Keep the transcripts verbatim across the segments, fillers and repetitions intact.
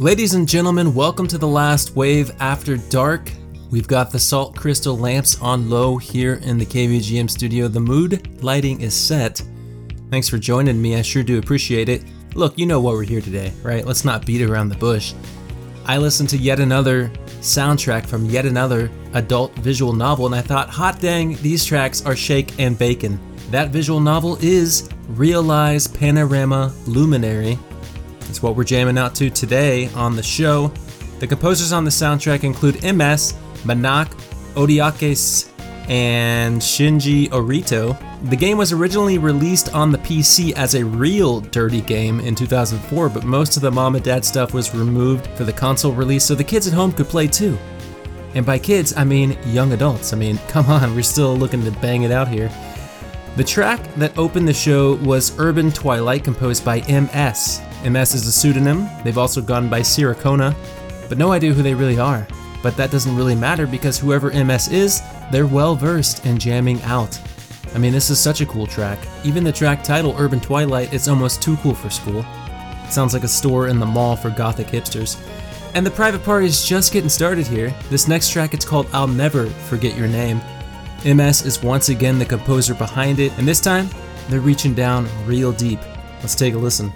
Ladies and gentlemen, welcome to the Last Wave After Dark. We've got the salt crystal lamps on low here in the K V G M studio. The mood lighting is set. Thanks for joining me, I sure do appreciate it. Look, you know why we're here today, right? Let's not beat around the bush. I listened to yet another soundtrack from yet another adult visual novel, and I thought, hot dang, these tracks are shake and bacon. That visual novel is Realize Panorama Luminary. That's what we're jamming out to today on the show. The composers on the soundtrack include M S, Manak, Odiakes, and Shinji Orito. The game was originally released on the P C as a real dirty game in two thousand four, but most of the mom and dad stuff was removed for the console release so the kids at home could play too. And by kids, I mean young adults. I mean, come on, we're still looking to bang it out here. The track that opened the show was Urban Twilight, composed by M S. M S is a pseudonym. They've also gone by Sirikona, but no idea who they really are. But that doesn't really matter because whoever M S is, they're well versed in jamming out. I mean, this is such a cool track. Even the track title, Urban Twilight, is almost too cool for school. It sounds like a store in the mall for gothic hipsters. And the private party is just getting started here. This next track, it's called I'll Never Forget Your Name. M S is once again the composer behind it, and this time, they're reaching down real deep. Let's take a listen.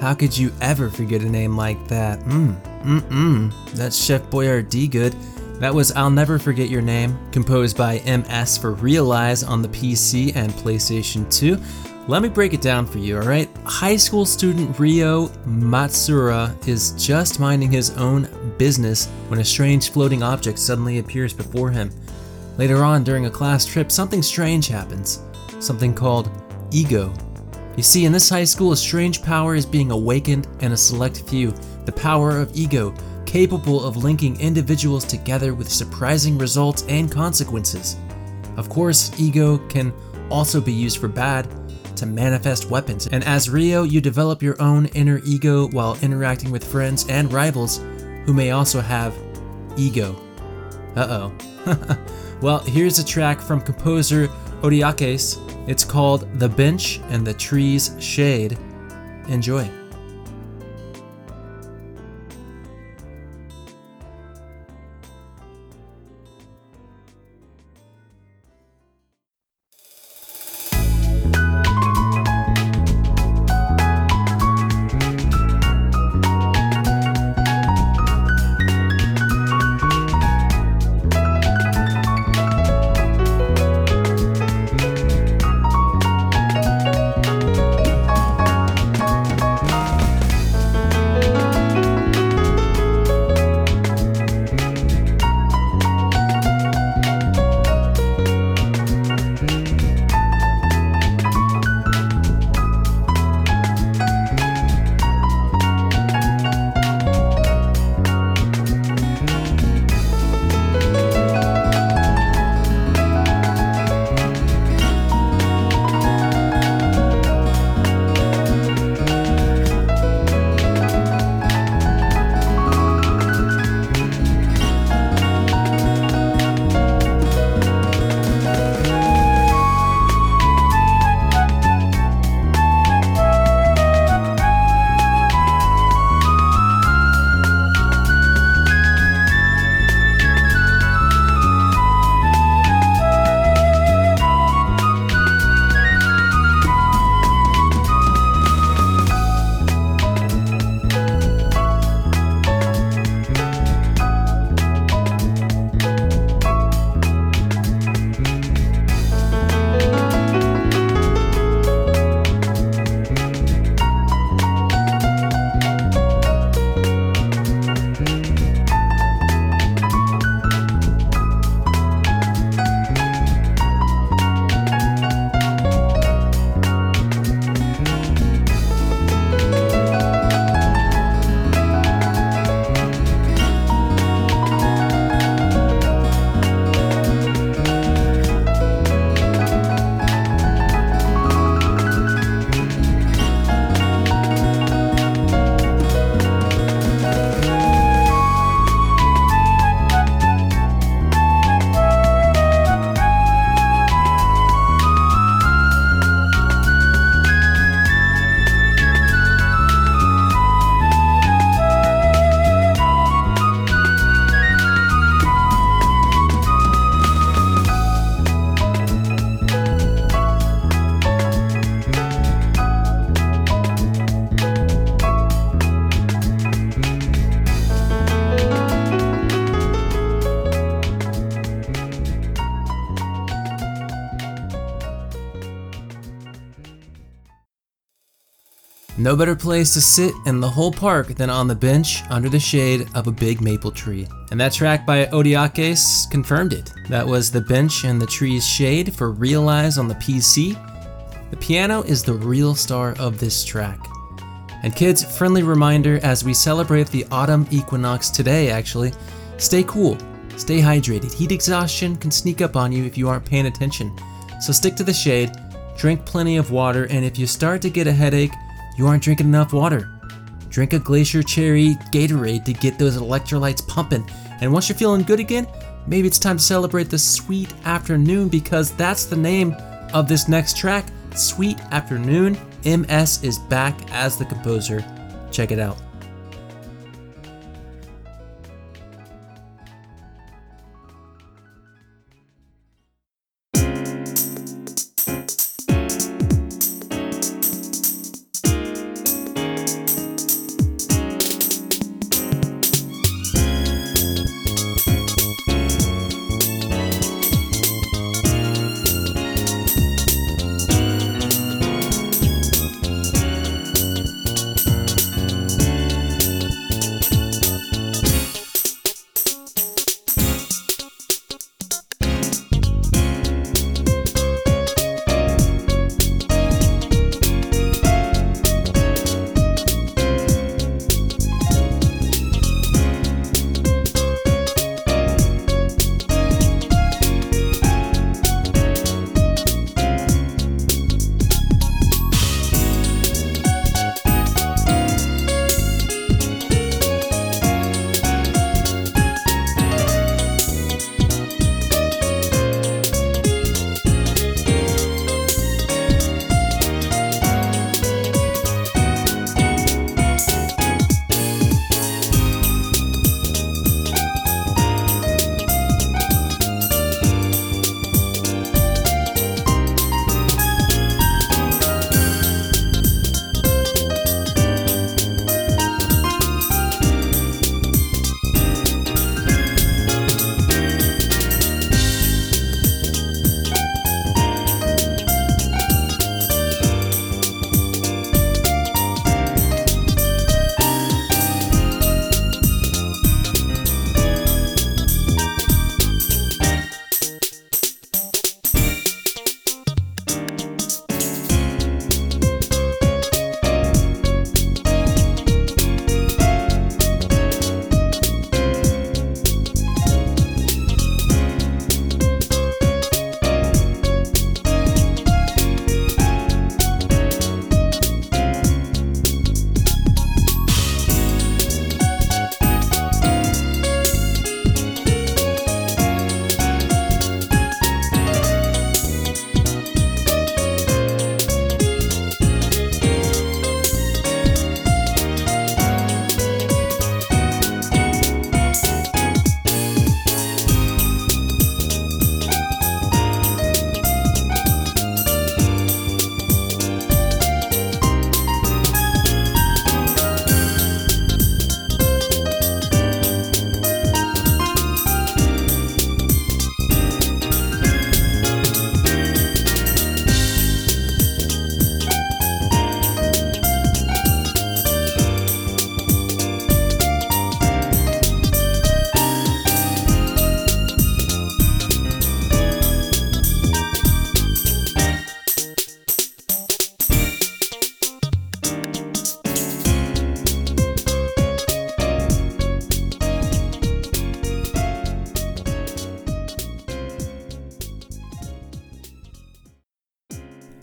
How could you ever forget a name like that? Mmm, mm-mm, that's Chef Boyardee good. That was I'll Never Forget Your Name, composed by M S for Realize on the P C and PlayStation two. Let me break it down for you, alright? High school student Ryo Matsuura is just minding his own business when a strange floating object suddenly appears before him. Later on, during a class trip, something strange happens. Something called ego. You see, in this high school, a strange power is being awakened in a select few. The power of ego, capable of linking individuals together with surprising results and consequences. Of course, ego can also be used for bad, to manifest weapons. And as Ryo, you develop your own inner ego while interacting with friends and rivals who may also have ego. Uh-oh. Well, here's a track from composer Odiakes. It's called The Bench and the Tree's Shade. Enjoy. No better place to sit in the whole park than on the bench under the shade of a big maple tree. And that track by Odiakes confirmed it. That was The Bench and the Tree's Shade for Realize on the P C. The piano is the real star of this track. And kids, friendly reminder as we celebrate the autumn equinox today actually, stay cool, stay hydrated. Heat exhaustion can sneak up on you if you aren't paying attention. So stick to the shade, drink plenty of water, and if you start to get a headache, you aren't drinking enough water. Drink a Glacier Cherry Gatorade to get those electrolytes pumping. And once you're feeling good again, maybe it's time to celebrate the Sweet Afternoon, because that's the name of this next track, Sweet Afternoon. M S is back as the composer. Check it out.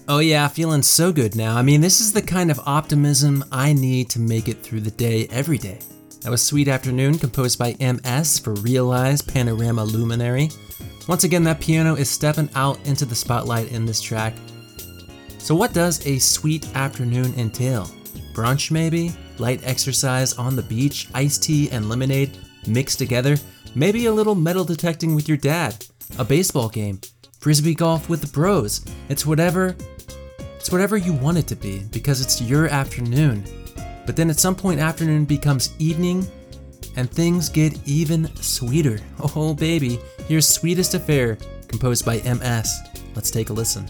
Oh yeah, feeling so good now. I mean, this is the kind of optimism I need to make it through the day every day. That was Sweet Afternoon, composed by M S for Realize Panorama Luminary. Once again, that piano is stepping out into the spotlight in this track. So what does a sweet afternoon entail? Brunch maybe? Light exercise on the beach? Iced tea and lemonade mixed together? Maybe a little metal detecting with your dad? A baseball game? Frisbee golf with the bros? It's whatever, it's whatever you want it to be, because it's your afternoon. But then at some point afternoon becomes evening, and things get even sweeter. Oh baby, here's Sweetest Affair, composed by M S. Let's take a listen.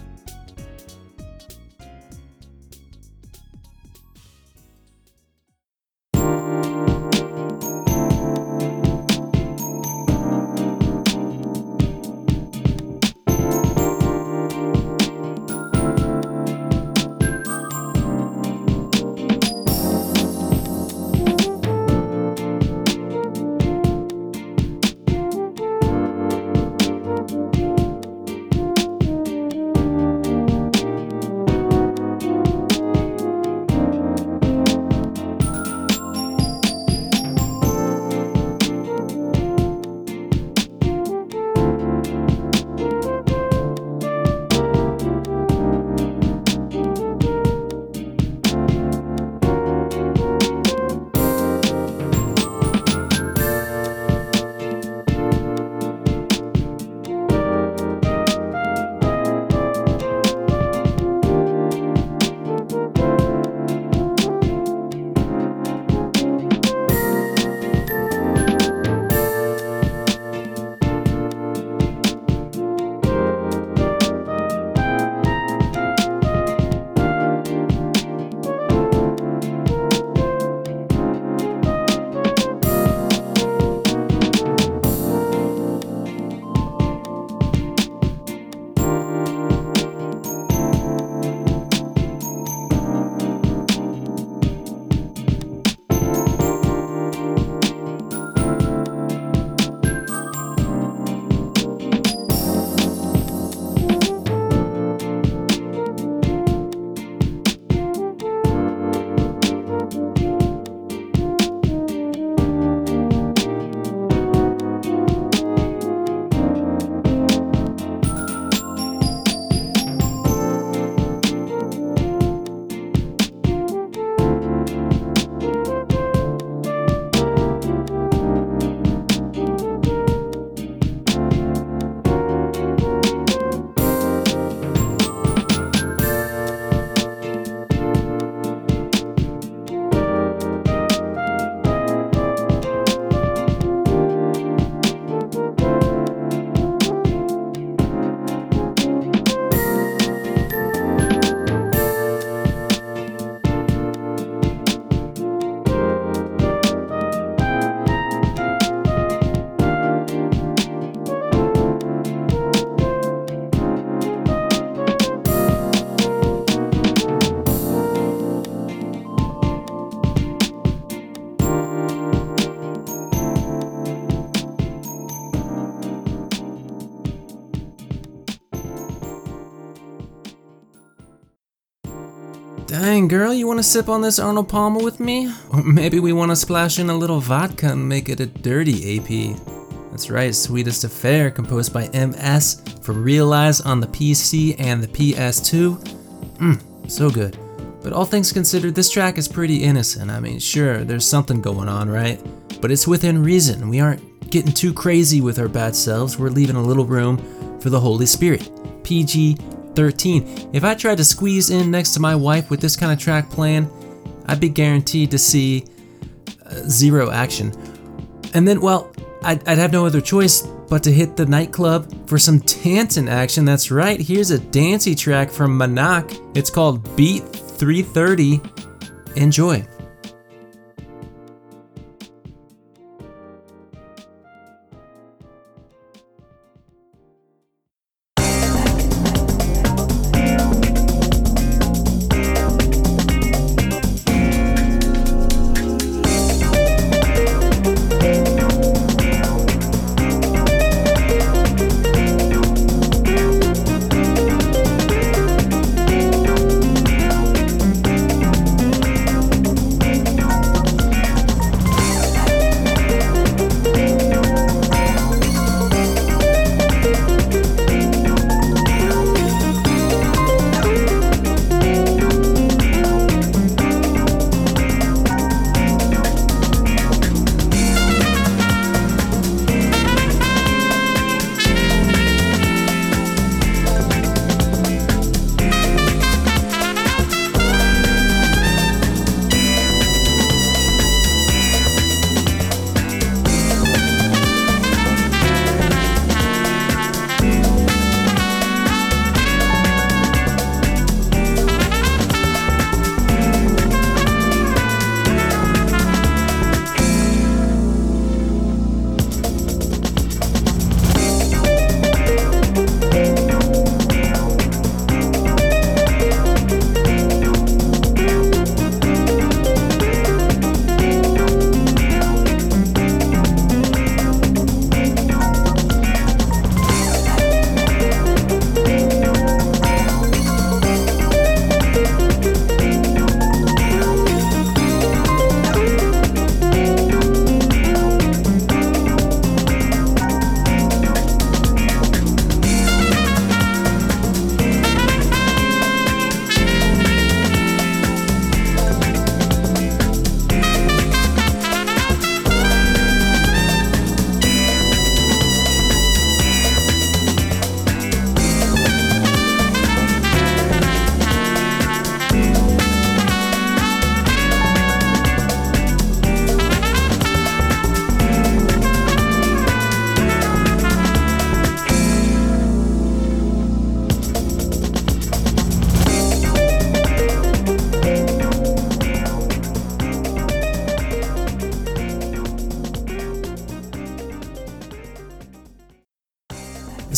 Dang girl, you wanna sip on this Arnold Palmer with me? Or maybe we wanna splash in a little vodka and make it a dirty A P. That's right, Sweetest Affair, composed by M S for Realize on the P C and the P S two. Mmm, so good. But all things considered, this track is pretty innocent. I mean, sure, there's something going on, right? But it's within reason. We aren't getting too crazy with our bad selves. We're leaving a little room for the Holy Spirit. P G thirteen. If I tried to squeeze in next to my wife with this kind of track playing, I'd be guaranteed to see uh, zero action. And then, well, I'd, I'd have no other choice but to hit the nightclub for some dancing action. That's right, here's a dancey track from Manak. It's called Beat three thirty. Enjoy.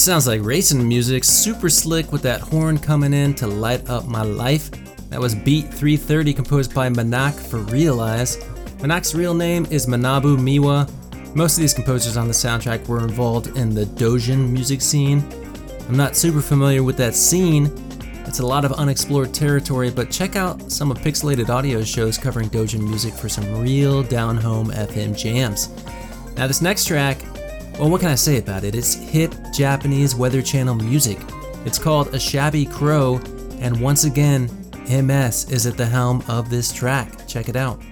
sounds like racing music, super slick with that horn coming in to light up my life. That was Beat three thirty, composed by Manak for Realize. Manak's real name is Manabu Miwa. Most of these composers on the soundtrack were involved in the Dojin music scene. I'm not super familiar with that scene. It's a lot of unexplored territory, but check out some of Pixelated Audio's shows covering Dojin music for some real down-home F M jams. Now this next track, well, what can I say about it? It's hip Japanese Weather Channel music. It's called A Shabby Crow, and once again, M S is at the helm of this track. Check it out.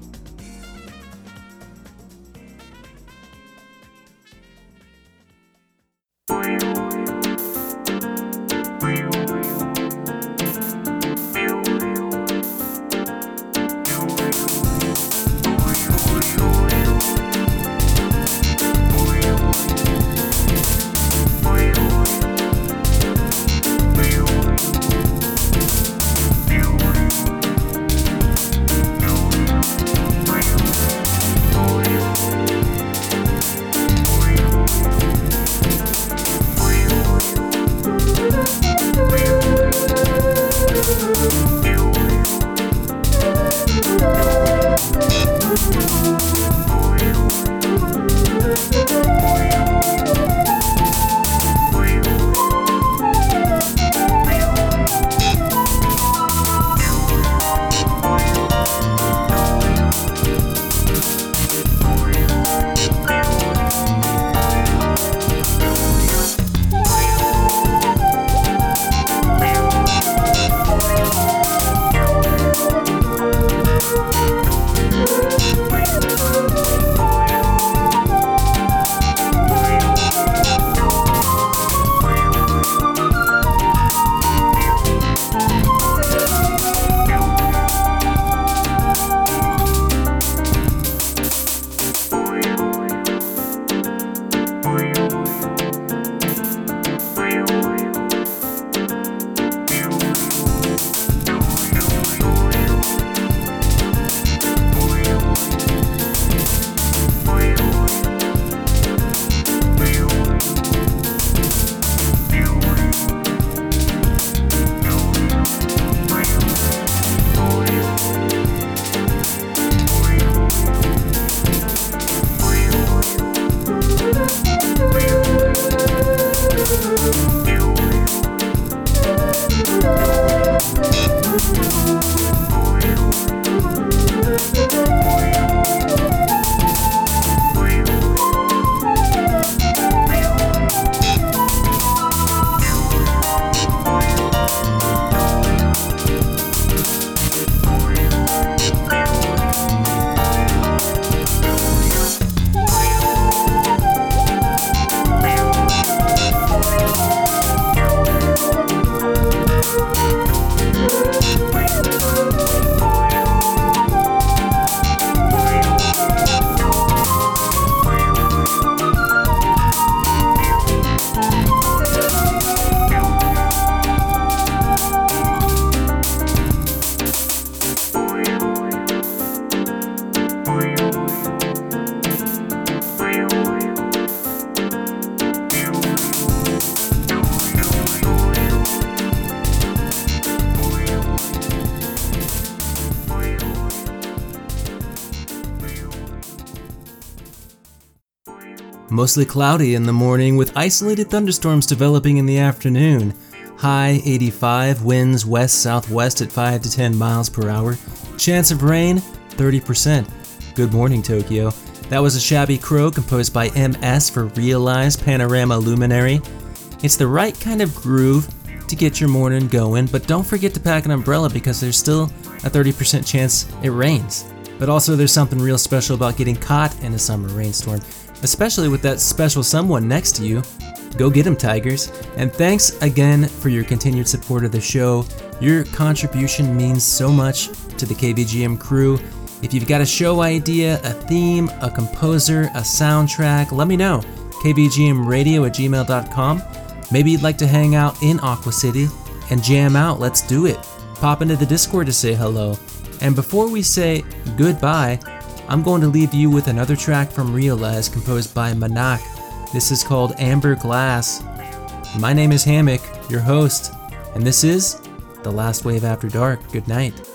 Mostly cloudy in the morning with isolated thunderstorms developing in the afternoon. High eighty-five, winds west-southwest at five to ten miles per hour. Chance of rain, thirty percent. Good morning, Tokyo. That was A Shabby Crow, composed by M S for Realize Panorama Luminary. It's the right kind of groove to get your morning going, but don't forget to pack an umbrella because there's still a thirty percent chance it rains. But also there's something real special about getting caught in a summer rainstorm, especially with that special someone next to you. Go get 'em, Tigers. And thanks again for your continued support of the show. Your contribution means so much to the K V G M crew. If you've got a show idea, a theme, a composer, a soundtrack, let me know. K V G M radio at gmail dot com. Maybe you'd like to hang out in Aqua City and jam out. Let's do it. Pop into the Discord to say hello. And before we say goodbye, I'm going to leave you with another track from Realize composed by Manak. This is called Amber Glass. My name is Hammock, your host, and this is The Last Wave After Dark. Good night.